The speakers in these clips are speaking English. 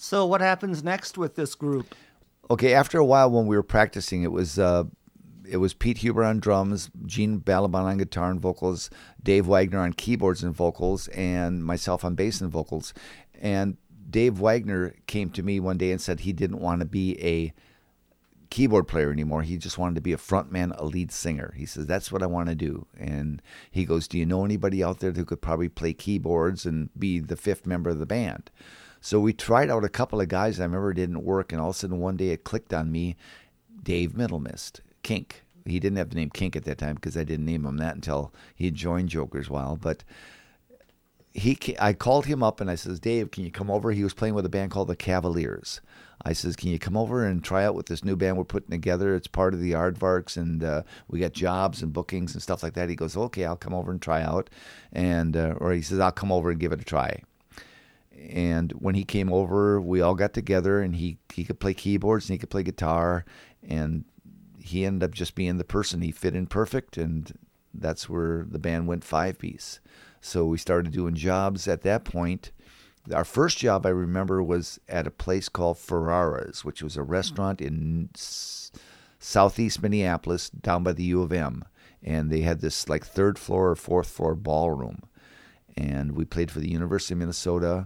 So what happens next with this group? Okay, after a while when we were practicing, it was Pete Huber on drums, Gene Balaban on guitar and vocals, Dave Wagner on keyboards and vocals, and myself on bass and vocals. And Dave Wagner came to me one day and said he didn't want to be a keyboard player anymore. He just wanted to be a frontman, a lead singer. He says, that's what I want to do. And he goes, do you know anybody out there who could probably play keyboards and be the fifth member of the band? So we tried out a couple of guys. I remember it didn't work. And all of a sudden one day it clicked on me, Dave Middlemist, Kink. He didn't have the name Kink at that time because I didn't name him that until he had joined Joker's Wild. But I called him up and I says, Dave, can you come over? He was playing with a band called the Cavaliers. I says, can you come over and try out with this new band we're putting together? It's part of the Aardvarks, and we got jobs and bookings and stuff like that. He goes, okay, I'll come over and try out. And or he says, I'll come over and give it a try. And when he came over, we all got together, and he could play keyboards and he could play guitar, and he ended up just being the person. He fit in perfect, and that's where the band went 5-piece. So we started doing jobs at that point. Our first job, I remember, was at a place called Ferrara's, which was a restaurant in southeast Minneapolis down by the U of M. And they had this like third floor or fourth floor ballroom. And we played for the University of Minnesota.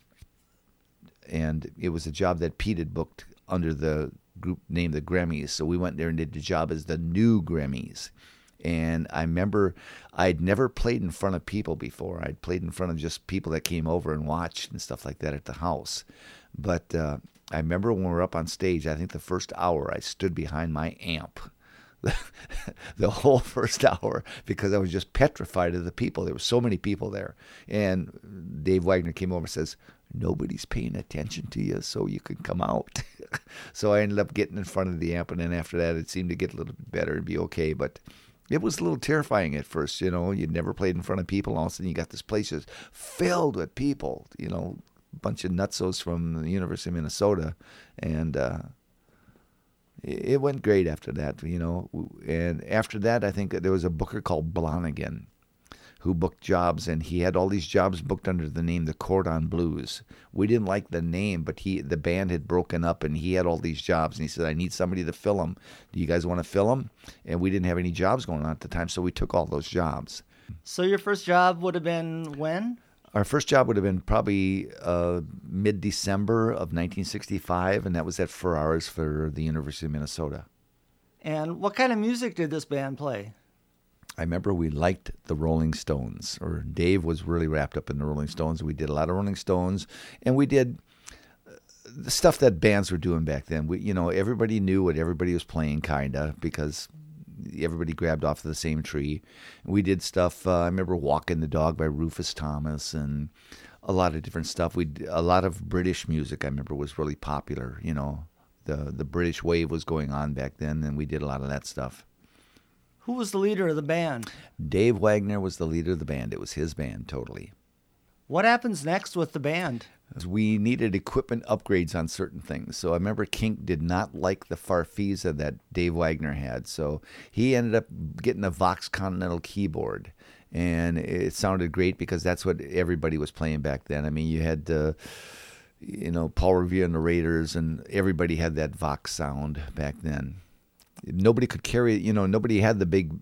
And it was a job that Pete had booked under the group named the Grammys. So we went there and did the job as the new Grammys. And I remember I'd never played in front of people before. I'd played in front of just people that came over and watched and stuff like that at the house. But I remember when we were up on stage, I think the first hour I stood behind my amp. The whole first hour, because I was just petrified of the people. There were so many people there. And Dave Wagner came over and says, nobody's paying attention to you, so you can come out. So I ended up getting in front of the amp, and then after that it seemed to get a little bit better and be okay. But it was a little terrifying at first, You'd never played in front of people, and all of a sudden you got this place just filled with people, a bunch of nutsos from the University of Minnesota. And it went great after that, And after that, I think there was a booker called Blonigan who booked jobs, and he had all these jobs booked under the name The Cordon Blues. We didn't like the name, but the band had broken up, and he had all these jobs, and he said, I need somebody to fill them. Do you guys want to fill them? And we didn't have any jobs going on at the time, so we took all those jobs. So your first job would have been when? Our first job would have been probably mid-December of 1965, and that was at Ferrara's for the University of Minnesota. And what kind of music did this band play? I remember we liked the Rolling Stones, or Dave was really wrapped up in the Rolling Stones. We did a lot of Rolling Stones, and we did the stuff that bands were doing back then. Everybody knew what everybody was playing, kinda, because everybody grabbed off of the same tree. We did stuff. I remember "Walking the Dog" by Rufus Thomas, and a lot of different stuff. A lot of British music. I remember was really popular. The British wave was going on back then, and we did a lot of that stuff. Who was the leader of the band? Dave Wagner was the leader of the band. It was his band, totally. What happens next with the band? We needed equipment upgrades on certain things. So I remember Kink did not like the Farfisa that Dave Wagner had. So he ended up getting a Vox Continental keyboard. And it sounded great because that's what everybody was playing back then. I mean, you had, Paul Revere and the Raiders, and everybody had that Vox sound back then. Nobody could carry, nobody had the big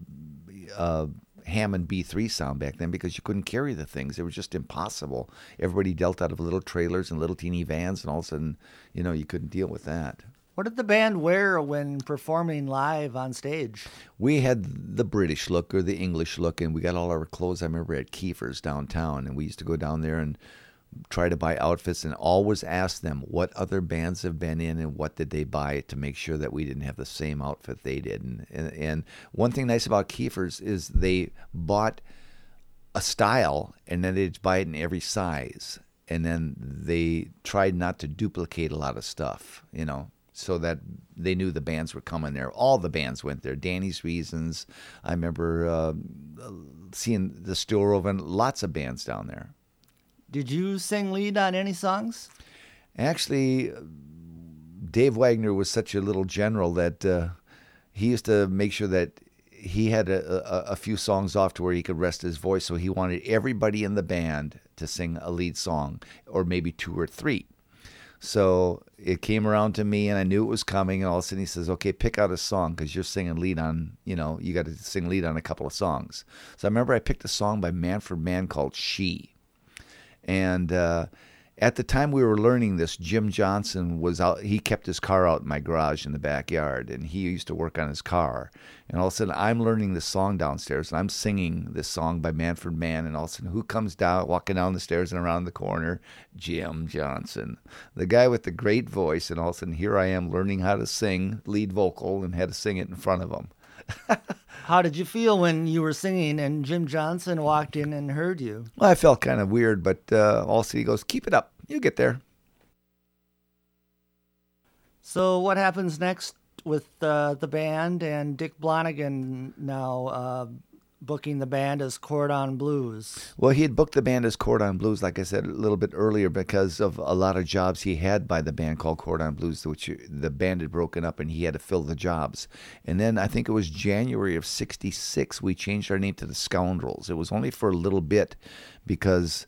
Hammond B3 sound back then because you couldn't carry the things. It was just impossible. Everybody dealt out of little trailers and little teeny vans, and all of a sudden, you couldn't deal with that. What did the band wear when performing live on stage? We had the British look or the English look, and we got all our clothes, I remember, at Kiefer's downtown, and we used to go down there and try to buy outfits and always ask them what other bands have been in and what did they buy to make sure that we didn't have the same outfit they did. And one thing nice about Kiefer's is they bought a style and then they'd buy it in every size. And then they tried not to duplicate a lot of stuff, so that they knew the bands were coming there. All the bands went there. Danny's Reasons. I remember seeing the Steel Oven, lots of bands down there. Did you sing lead on any songs? Actually, Dave Wagner was such a little general that he used to make sure that he had a few songs off to where he could rest his voice, so he wanted everybody in the band to sing a lead song, or maybe two or three. So it came around to me, and I knew it was coming. And all of a sudden, he says, "Okay, pick out a song because you're singing lead on. You got to sing lead on a couple of songs." So I remember I picked a song by Manfred Mann called "She," and at the time we were learning this, Jim Johnson was out. He kept his car out in my garage in the backyard, and he used to work on his car. And all of a sudden, I'm learning this song downstairs, and I'm singing this song by Manfred Mann. And all of a sudden, who comes down, walking down the stairs and around the corner? Jim Johnson, the guy with the great voice. And all of a sudden, here I am learning how to sing lead vocal and had to sing it in front of him. How did you feel when you were singing and Jim Johnson walked in and heard you? Well, I felt kind of weird, but also he goes, "Keep it up. You get there." So what happens next with the band and Dick Blonigan now booking the band as Cordon Blues? Well, he had booked the band as Cordon Blues, like I said a little bit earlier, because of a lot of jobs he had by the band called Cordon Blues, which the band had broken up and he had to fill the jobs. And then I think it was January of '66, we changed our name to the Scoundrels. It was only for a little bit because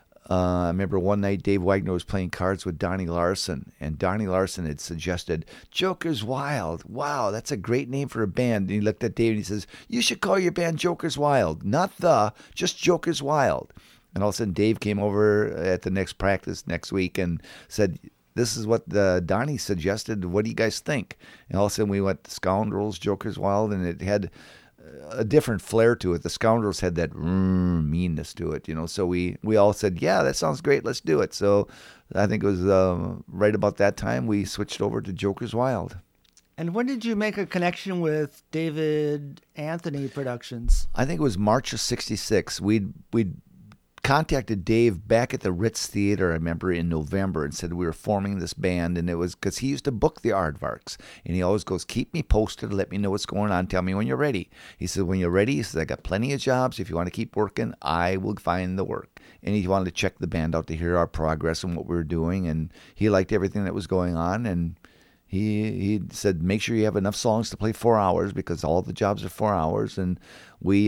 I remember one night Dave Wagner was playing cards with Donnie Larson, and Donnie Larson had suggested Joker's Wild. Wow, that's a great name for a band. And he looked at Dave and he says, "You should call your band Joker's Wild. Not just Joker's Wild." And all of a sudden Dave came over at the next practice next week and said, "This is what Donnie suggested. What do you guys think?" And all of a sudden we went Scoundrels, Joker's Wild, and it had a different flair to it. The Scoundrels had that meanness to it, So we all said, "Yeah, that sounds great. Let's do it." So I think it was right about that time we switched over to Joker's Wild. And when did you make a connection with David Anthony Productions? I think it was March of '66. We'd contacted Dave back at the Ritz Theater, I remember, in November, and said we were forming this band. And it was because he used to book the Aardvarks, and he always goes, "Keep me posted, let me know what's going on, tell me when you're ready." He said, "When you're ready," he says, "I got plenty of jobs. If you want to keep working, I will find the work." And he wanted to check the band out to hear our progress and what we were doing, and he liked everything that was going on. And he said, "Make sure you have enough songs to play 4 hours because all the jobs are 4 hours." And we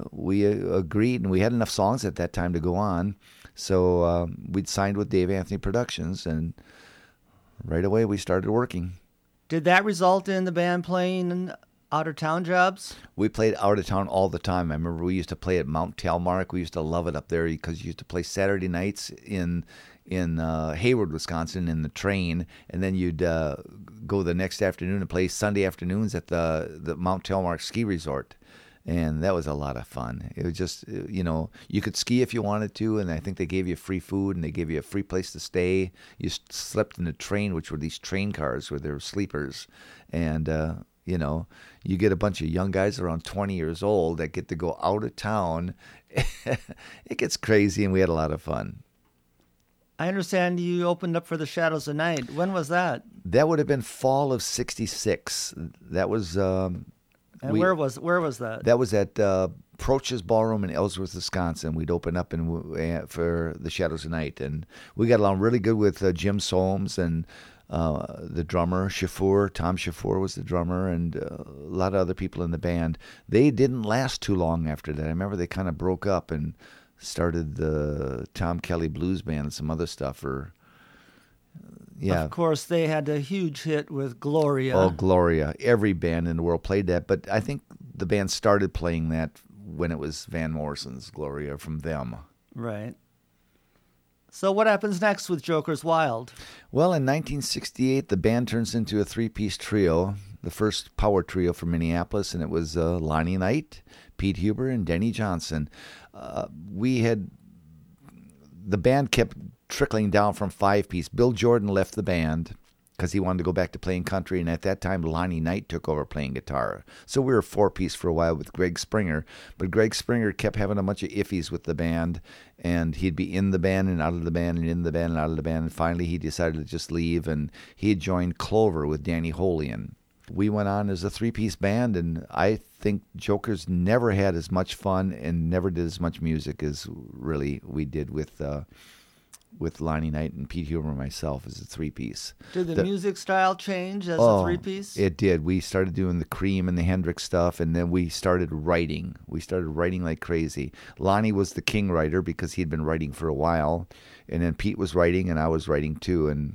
agreed, and we had enough songs at that time to go on. So we'd signed with Dave Anthony Productions, and right away we started working. Did that result in the band playing out-of-town jobs? We played out of town all the time. I remember we used to play at Mount Telmark. We used to love it up there because you used to play Saturday nights in Hayward, Wisconsin, in the train, and then you'd go the next afternoon and play Sunday afternoons at the Mount Telmark ski resort. And that was a lot of fun. It was just, you could ski if you wanted to, and I think they gave you free food and they gave you a free place to stay. You slept in the train, which were these train cars where there were sleepers. And, you get a bunch of young guys around 20 years old that get to go out of town. It gets crazy, and we had a lot of fun. I understand you opened up for the Shadows of Night. When was that? That would have been fall of '66. That was... where was that? That was at Proch's Ballroom in Ellsworth, Wisconsin. We'd open up for the Shadows of Night, and we got along really good with Jim Soames and the drummer Shafour. Tom Shafour was the drummer, and a lot of other people in the band. They didn't last too long after that. I remember they kind of broke up and started the Tom Kelly Blues Band and some other stuff. Of course, they had a huge hit with Gloria. Oh, Gloria. Every band in the world played that, but I think the band started playing that when it was Van Morrison's Gloria from them. Right. So what happens next with Joker's Wild? Well, in 1968, the band turns into a three-piece trio, the first power trio from Minneapolis, and it was Lonnie Knight, Pete Huber, and Denny Johnson. The band kept trickling down from five-piece. Bill Jordan left the band because he wanted to go back to playing country, and at that time, Lonnie Knight took over playing guitar. So we were four-piece for a while with Greg Springer, but Greg Springer kept having a bunch of iffies with the band, and he'd be in the band and out of the band and in the band and out of the band, and finally he decided to just leave, and he had joined Clover with Danny Holian. We went on as a three-piece band, and I think Joker's never had as much fun and never did as much music as really we did with Lonnie Knight and Pete Huber and myself as a three-piece. Did the music style change as a three-piece? It did. We started doing the Cream and the Hendrix stuff, and then we started writing. We started writing like crazy. Lonnie was the king writer because he'd been writing for a while, and then Pete was writing, and I was writing too, and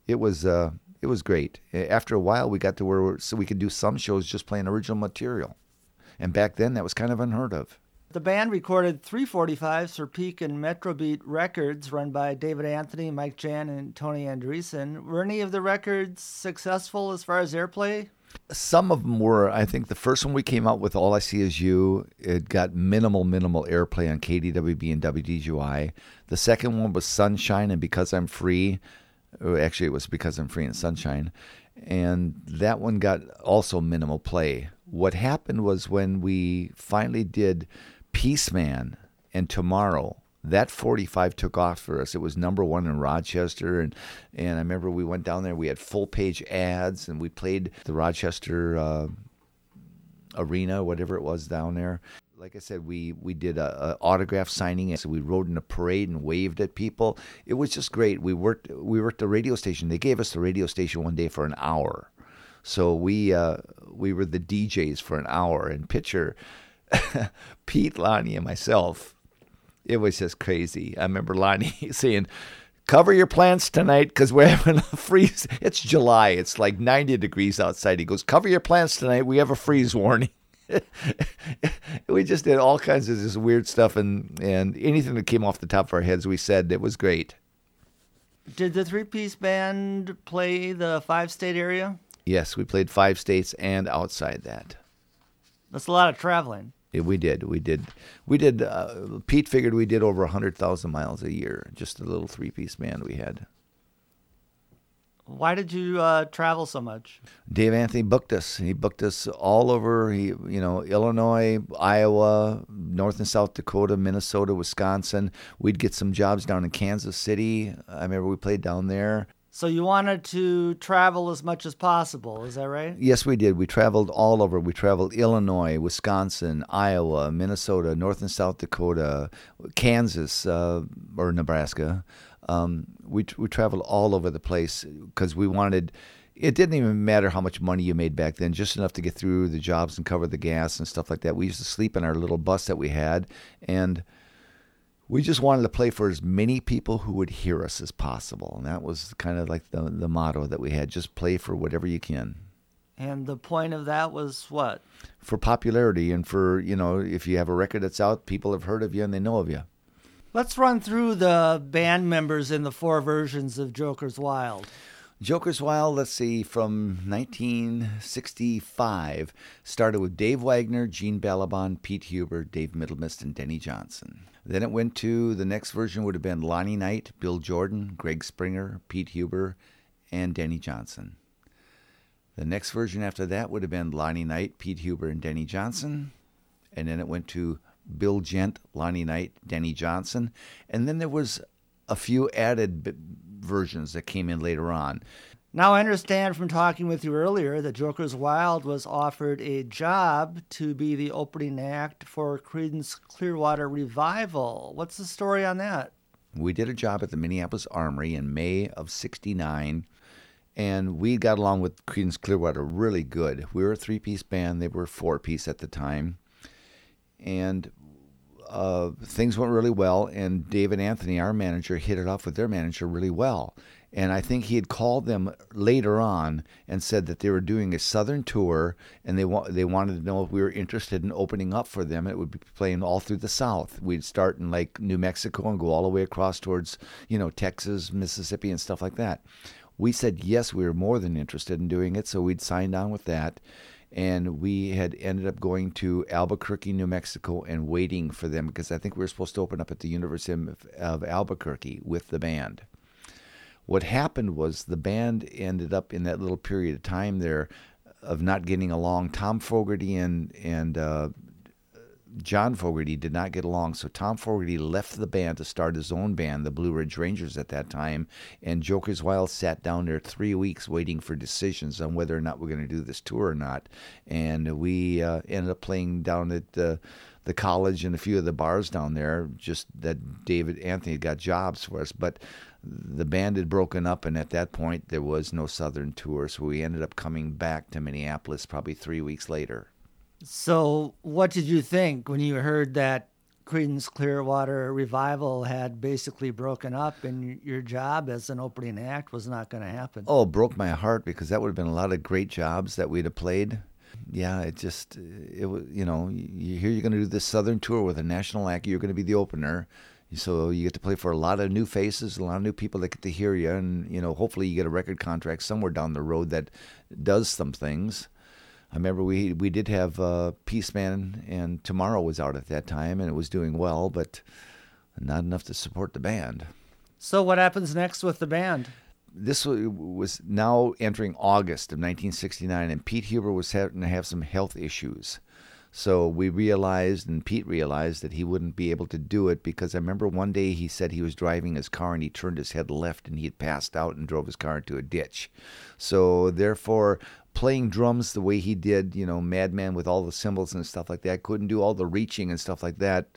It was great. After a while, we got to so we could do some shows just playing original material. And back then, that was kind of unheard of. The band recorded 345s for Peak and Metrobeat Records, run by David Anthony, Mike Jan, and Tony Andreessen. Were any of the records successful as far as airplay? Some of them were. I think the first one we came out with, All I See Is You, it got minimal airplay on KDWB and WDGY. The second one was Sunshine and Because I'm Free. Actually, it was Because I'm Free and Sunshine. And that one got also minimal play. What happened was when we finally did Peace Man and Tomorrow, that 45 took off for us. It was number one in Rochester, and I remember we went down there. We had full page ads, and we played the Rochester arena, whatever it was down there. Like I said, we did a autograph signing, and so we rode in a parade and waved at people. It was just great. We worked the radio station. They gave us the radio station one day for an hour, so we were the DJs for an hour. And picture Pete, Lonnie, and myself. It was just crazy. I remember Lonnie saying, "Cover your plants tonight because we're having a freeze." It's July. It's like 90 degrees outside. He goes, "Cover your plants tonight. We have a freeze warning." We just did all kinds of this weird stuff, and anything that came off the top of our heads, we said. It was great. Did the three-piece band play the 5-state area? Yes, we played 5 states and outside that. That's a lot of traveling. Yeah, we did. Pete figured we did over 100,000 miles a year, just a little three-piece band we had. Why did you travel so much? Dave Anthony booked us. He booked us all over, Illinois, Iowa, North and South Dakota, Minnesota, Wisconsin. We'd get some jobs down in Kansas City. I remember we played down there. So you wanted to travel as much as possible, is that right? Yes, we did. We traveled all over. We traveled Illinois, Wisconsin, Iowa, Minnesota, North and South Dakota, Kansas, or Nebraska. We traveled all over the place because we wanted. It didn't even matter how much money you made back then, just enough to get through the jobs and cover the gas and stuff like that. We used to sleep in our little bus that we had, and we just wanted to play for as many people who would hear us as possible. And that was kind of like the motto that we had, just play for whatever you can. And the point of that was what? For popularity and for, if you have a record that's out, people have heard of you and they know of you. Let's run through the band members in the 4 versions of Joker's Wild. Joker's Wild, let's see, from 1965, started with Dave Wagner, Gene Balaban, Pete Huber, Dave Middlemist, and Denny Johnson. Then it went to, the next version would have been Lonnie Knight, Bill Jordan, Greg Springer, Pete Huber, and Denny Johnson. The next version after that would have been Lonnie Knight, Pete Huber, and Denny Johnson. And then it went to Bill Gent, Lonnie Knight, Denny Johnson. And then there was a few added versions that came in later on. Now, I understand from talking with you earlier that Joker's Wild was offered a job to be the opening act for Creedence Clearwater Revival. What's the story on that? We did a job at the Minneapolis Armory in May of '69, and we got along with Creedence Clearwater really good. We were a 3-piece band. They were 4-piece at the time. And things went really well, and David Anthony, our manager, hit it off with their manager really well. And I think he had called them later on and said that they were doing a southern tour, and they wanted to know if we were interested in opening up for them. It would be playing all through the South. We'd start in like New Mexico and go all the way across towards, Texas, Mississippi, and stuff like that. We said yes, we were more than interested in doing it, so we'd signed on with that. And we had ended up going to Albuquerque, New Mexico, and waiting for them because I think we were supposed to open up at the University of Albuquerque with the band. What happened was the band ended up in that little period of time there of not getting along. Tom Fogerty and John Fogerty did not get along, so Tom Fogerty left the band to start his own band, the Blue Ridge Rangers at that time, and Joker's Wild sat down there 3 weeks waiting for decisions on whether or not we're going to do this tour or not. And we ended up playing down at the college and a few of the bars down there, just that David Anthony got jobs for us. But the band had broken up, and at that point there was no Southern tour, so we ended up coming back to Minneapolis probably 3 weeks later. So what did you think when you heard that Creedence Clearwater Revival had basically broken up and your job as an opening act was not going to happen. Oh, it broke my heart because that would have been a lot of great jobs that we'd have played. Yeah, it was, you hear you're going to do this Southern tour with a national act, you're going to be the opener. So you get to play for a lot of new faces, a lot of new people that get to hear you, and hopefully you get a record contract somewhere down the road that does some things. I remember we did have Peace Man and Tomorrow was out at that time, and it was doing well, but not enough to support the band. So what happens next with the band? This was now entering August of 1969, and Pete Huber was having to have some health issues. So we realized, and Pete realized, that he wouldn't be able to do it because I remember one day he said he was driving his car and he turned his head left and he had passed out and drove his car into a ditch. So therefore, playing drums the way he did, Madman with all the cymbals and stuff like that, couldn't do all the reaching and stuff like that,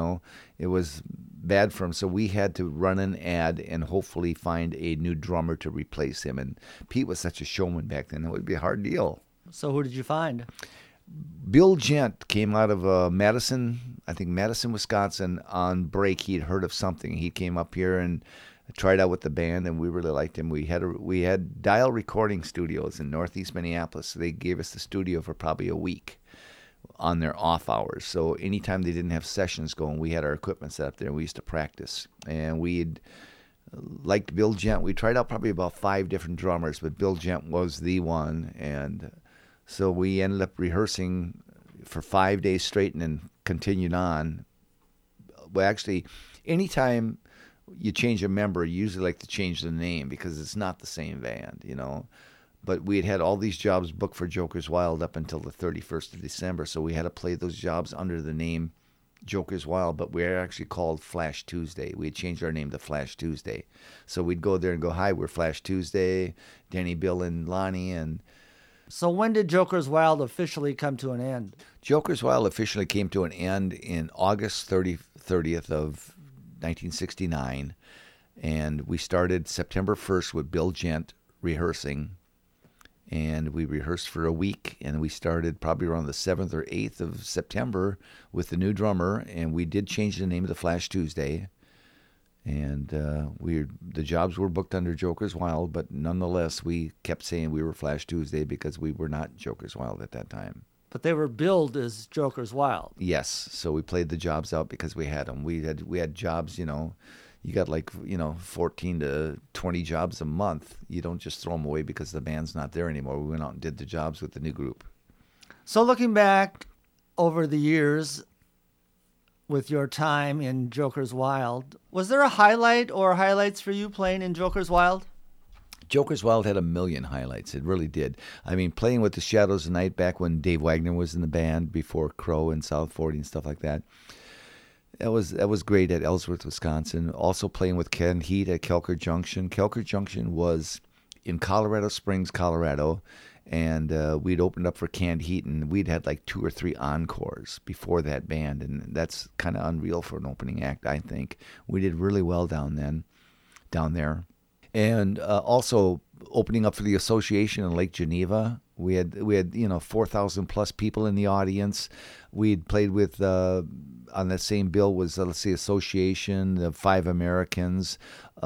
it was bad for him. So we had to run an ad and hopefully find a new drummer to replace him. And Pete was such a showman back then, it would be a hard deal. So who did you find? Bill Gent came out of Madison, Wisconsin. On break, he'd heard of something. He came up here and tried out with the band, and we really liked him. We had Dial Recording Studios in Northeast Minneapolis. So they gave us the studio for probably a week on their off hours. So anytime they didn't have sessions going, we had our equipment set up there, and we used to practice. And we'd liked Bill Gent. We tried out probably about 5 different drummers, but Bill Gent was the one, and so we ended up rehearsing for 5 days straight and then continued on. Well, actually, anytime you change a member, you usually like to change the name because it's not the same band, But we had all these jobs booked for Jokers Wild up until the 31st of December, so we had to play those jobs under the name Jokers Wild, but we were actually called Flash Tuesday. We had changed our name to Flash Tuesday. So we'd go there and go, "Hi, we're Flash Tuesday, Danny, Bill, and Lonnie," and so when did Jokers Wild officially come to an end? Jokers Wild officially came to an end in August 30th of 1969, and we started September 1st with Bill Gent rehearsing, and we rehearsed for a week, and we started probably around the 7th or 8th of September with the new drummer, and we did change the name of the Flash Tuesday. And the jobs were booked under Jokers Wild, but nonetheless, we kept saying we were Flash Tuesday because we were not Jokers Wild at that time. But they were billed as Jokers Wild. Yes, so we played the jobs out because we had them. We had jobs, you got 14 to 20 jobs a month. You don't just throw them away because the band's not there anymore. We went out and did the jobs with the new group. So looking back over the years, with your time in Jokers Wild, was there a highlight or highlights for you playing in Jokers Wild? Jokers Wild had a million highlights. It really did. I mean, playing with the Shadows of Night back when Dave Wagner was in the band, before Crow and South 40 and stuff like that. That was great at Ellsworth, Wisconsin. Also playing with Ken Heat at Kelker Junction. Kelker Junction was in Colorado Springs, Colorado. And we'd opened up for Canned Heat, and we'd had 2 or 3 encores before that band, and that's kind of unreal for an opening act, I think. We did really well down there. And also opening up for the Association in Lake Geneva. We had 4,000 plus people in the audience. We'd played with on that same bill was Association, the 5 Americans,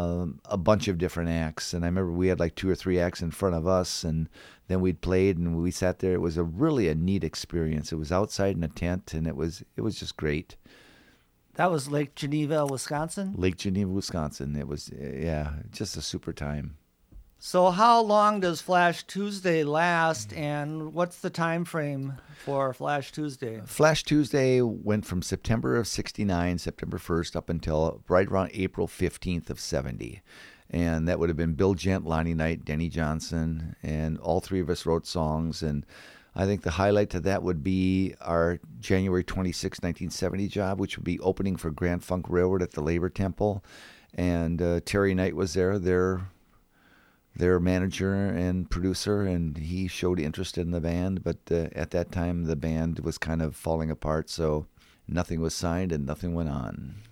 a bunch of different acts. And I remember we had 2 or 3 acts in front of us, and then we'd played and we sat there. It was really a neat experience. It was outside in a tent, and it was just great. That was Lake Geneva, Wisconsin? Lake Geneva, Wisconsin. It was, just a super time. So how long does Flash Tuesday last, and what's the time frame for Flash Tuesday? Flash Tuesday went from September of 69, September 1st, up until right around April 15th of 70. And that would have been Bill Gent, Lonnie Knight, Denny Johnson, and all 3 of us wrote songs. And I think the highlight to that would be our January 26, 1970 job, which would be opening for Grand Funk Railroad at the Labor Temple. And Terry Knight was there, their manager and producer, and he showed interest in the band. But at that time, the band was kind of falling apart, so nothing was signed and nothing went on.